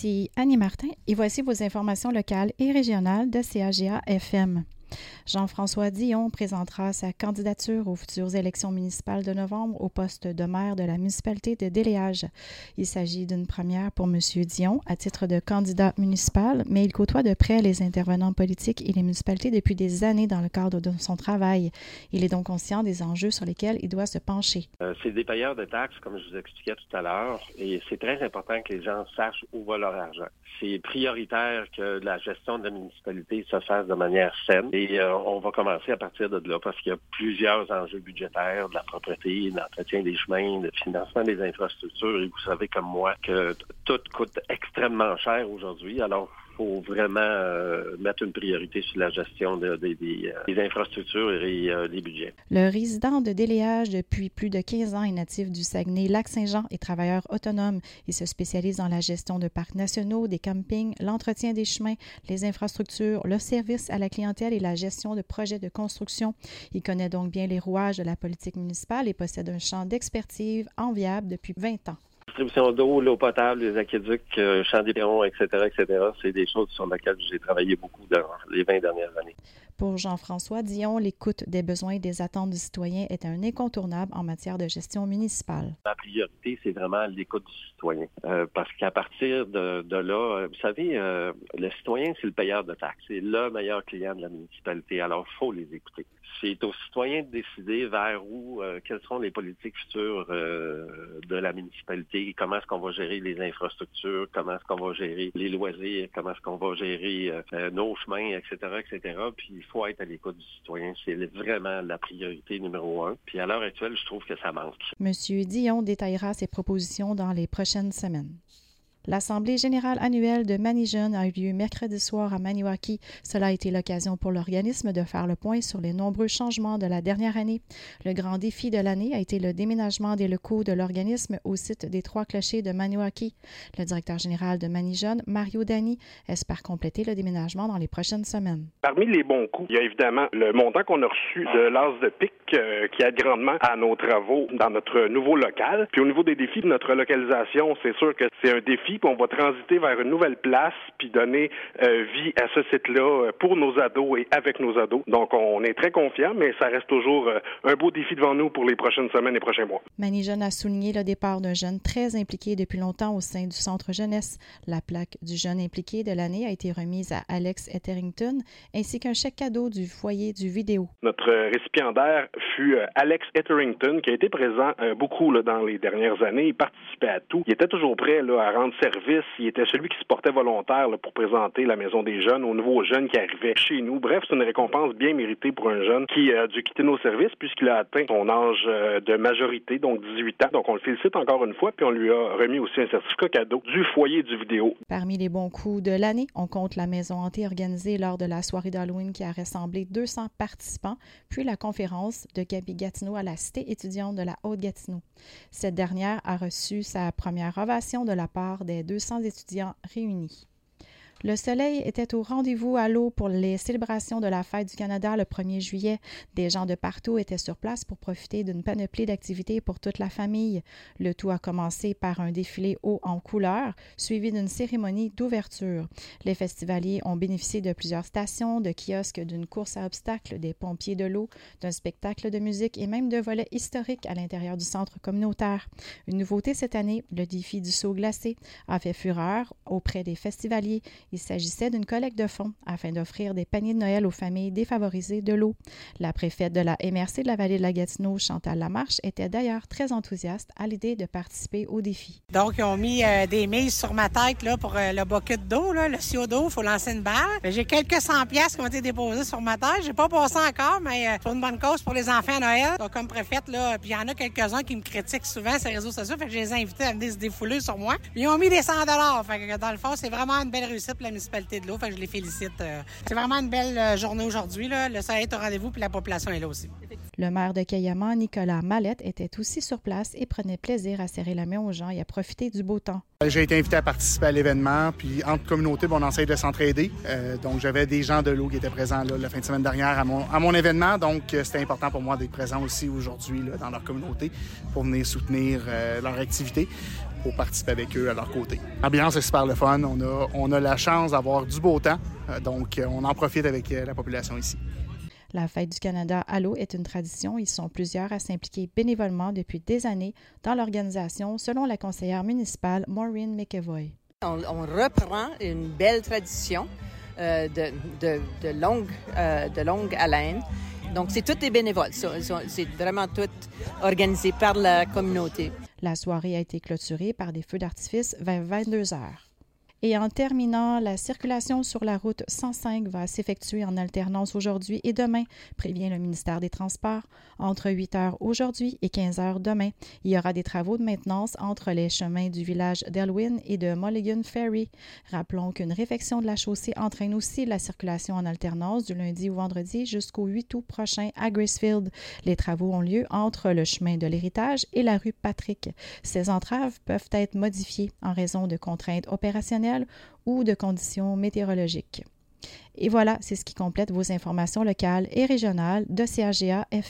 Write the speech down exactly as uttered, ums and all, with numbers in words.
Ici Annie Martin et voici vos informations locales et régionales de C A G A F M. Jean-François Dion présentera sa candidature aux futures élections municipales de novembre au poste de maire de la municipalité de Déléage. Il s'agit d'une première pour M. Dion à titre de candidat municipal, mais il côtoie de près les intervenants politiques et les municipalités depuis des années dans le cadre de son travail. Il est donc conscient des enjeux sur lesquels il doit se pencher. Euh, c'est des payeurs de taxes, comme je vous expliquais tout à l'heure, et c'est très important que les gens sachent où va leur argent. C'est prioritaire que la gestion de la municipalité se fasse de manière saine. Et euh, on va commencer à partir de là parce qu'il y a plusieurs enjeux budgétaires, de la propreté, de l'entretien des chemins, de financement des infrastructures. Et vous savez comme moi que t- tout coûte extrêmement cher aujourd'hui. Alors, il faut vraiment euh, mettre une priorité sur la gestion de, de, de, euh, des infrastructures et euh, des budgets. Le résident de Déléage depuis plus de quinze ans est natif du Saguenay-Lac-Saint-Jean et travailleur autonome. Il se spécialise dans la gestion de parcs nationaux, des campings, l'entretien des chemins, les infrastructures, le service à la clientèle et la gestion de projets de construction. Il connaît donc bien les rouages de la politique municipale et possède un champ d'expertise enviable depuis vingt ans. Distribution d'eau, l'eau potable, les aqueducs, euh, champs d'éperons, et cetera, et cetera. C'est des choses sur lesquelles j'ai travaillé beaucoup dans les vingt dernières années. Pour Jean-François Dion, l'écoute des besoins et des attentes du citoyen est un incontournable en matière de gestion municipale. La priorité, c'est vraiment l'écoute du citoyen. Euh, parce qu'à partir de, de là, vous savez, euh, le citoyen, c'est le payeur de taxes. C'est le meilleur client de la municipalité. Alors, il faut les écouter. C'est aux citoyens de décider vers où, euh, quelles seront les politiques futures euh, de la municipalité, comment est-ce qu'on va gérer les infrastructures, comment est-ce qu'on va gérer les loisirs, comment est-ce qu'on va gérer euh, nos chemins, et cetera, et cetera. Puis il faut être à l'écoute du citoyen. C'est vraiment la priorité numéro un. Puis à l'heure actuelle, je trouve que ça manque. Monsieur Dion détaillera ses propositions dans les prochaines semaines. L'Assemblée générale annuelle de Manijeunes a eu lieu mercredi soir à Maniwaki. Cela a été l'occasion pour l'organisme de faire le point sur les nombreux changements de la dernière année. Le grand défi de l'année a été le déménagement des locaux de l'organisme au site des Trois Clochers de Maniwaki. Le directeur général de Manijeunes, Mario Dany, espère compléter le déménagement dans les prochaines semaines. Parmi les bons coups, il y a évidemment le montant qu'on a reçu de l'A S de P I C euh, qui aide grandement à nos travaux dans notre nouveau local. Puis au niveau des défis de notre localisation, c'est sûr que c'est un défi. Puis on va transiter vers une nouvelle place puis donner euh, vie à ce site-là pour nos ados et avec nos ados. Donc, on est très confiants, mais ça reste toujours euh, un beau défi devant nous pour les prochaines semaines et prochains mois. Manijeunes a souligné le départ d'un jeune très impliqué depuis longtemps au sein du Centre jeunesse. La plaque du jeune impliqué de l'année a été remise à Alex Etherington, ainsi qu'un chèque cadeau du foyer du vidéo. Notre récipiendaire fut euh, Alex Etherington, qui a été présent euh, beaucoup là, dans les dernières années. Il participait à tout. Il était toujours prêt là, à rendre service. Il était celui qui se portait volontaire là, pour présenter la Maison des jeunes aux nouveaux jeunes qui arrivaient chez nous. Bref, c'est une récompense bien méritée pour un jeune qui a dû quitter nos services puisqu'il a atteint son âge euh, de majorité, donc dix-huit ans. Donc, on le félicite encore une fois, puis on lui a remis aussi un certificat cadeau du foyer du vidéo. Parmi les bons coups de l'année, on compte la Maison hantée organisée lors de la soirée d'Halloween qui a rassemblé deux cents participants, puis la conférence de Gabi Gatineau à la Cité étudiante de la Haute-Gatineau. Cette dernière a reçu sa première ovation de la part des deux cents étudiants réunis. Le soleil était au rendez-vous à l'eau pour les célébrations de la Fête du Canada le premier juillet. Des gens de partout étaient sur place pour profiter d'une panoplie d'activités pour toute la famille. Le tout a commencé par un défilé haut en couleurs, suivi d'une cérémonie d'ouverture. Les festivaliers ont bénéficié de plusieurs stations, de kiosques, d'une course à obstacles, des pompiers de l'eau, d'un spectacle de musique et même de volets historiques à l'intérieur du centre communautaire. Une nouveauté cette année, le défi du saut glacé, a fait fureur auprès des festivaliers. Il s'agissait d'une collecte de fonds afin d'offrir des paniers de Noël aux familles défavorisées de l'eau. La préfète de la M R C de la vallée de la Gatineau, Chantal Lamarche, était d'ailleurs très enthousiaste à l'idée de participer au défi. Donc, ils ont mis euh, des mises sur ma tête là, pour euh, le bucket d'eau, là, le sio d'eau, il faut lancer une balle. J'ai quelques cent piastres qui ont été déposés sur ma tête. J'ai pas passé encore, mais euh, pour une bonne cause pour les enfants à Noël. Donc, comme préfète, là, puis il y en a quelques-uns qui me critiquent souvent sur les réseaux sociaux, fait que je les ai invités à venir se défouler sur moi. Ils ont mis des cent dollars, fait que dans le fond, c'est vraiment une belle réussite pour la municipalité de l'eau, fait que je les félicite. C'est vraiment une belle journée aujourd'hui, là. Le soleil est au rendez-vous, puis la population est là aussi. Le maire de Cayama, Nicolas Mallette, était aussi sur place et prenait plaisir à serrer la main aux gens et à profiter du beau temps. J'ai été invité à participer à l'événement, puis entre communautés, on essaie de s'entraider. Euh, donc, j'avais des gens de l'eau qui étaient présents là, la fin de semaine dernière à mon, à mon événement, donc c'était important pour moi d'être présent aussi aujourd'hui là, dans leur communauté pour venir soutenir euh, leur activité. pour participer avec eux à leur côté. L'ambiance est super le fun. On a, on a la chance d'avoir du beau temps, donc on en profite avec la population ici. La Fête du Canada à l'eau est une tradition. Ils sont plusieurs à s'impliquer bénévolement depuis des années dans l'organisation, selon la conseillère municipale Maureen McEvoy. On, on reprend une belle tradition euh, de, de, de, longue, euh, de longue haleine. Donc, c'est tous des bénévoles. C'est vraiment tout organisé par la communauté. La soirée a été clôturée par des feux d'artifice vers vingt-deux heures. Et en terminant, la circulation sur la route cent cinq va s'effectuer en alternance aujourd'hui et demain, prévient le ministère des Transports. Entre huit heures aujourd'hui et quinze heures demain, il y aura des travaux de maintenance entre les chemins du village d'Elwyn et de Mulligan Ferry. Rappelons qu'une réfection de la chaussée entraîne aussi la circulation en alternance du lundi au vendredi jusqu'au huit août prochain à Gracefield. Les travaux ont lieu entre le chemin de l'Héritage et la rue Patrick. Ces entraves peuvent être modifiées en raison de contraintes opérationnelles ou de conditions météorologiques. Et voilà, c'est ce qui complète vos informations locales et régionales de C A G A F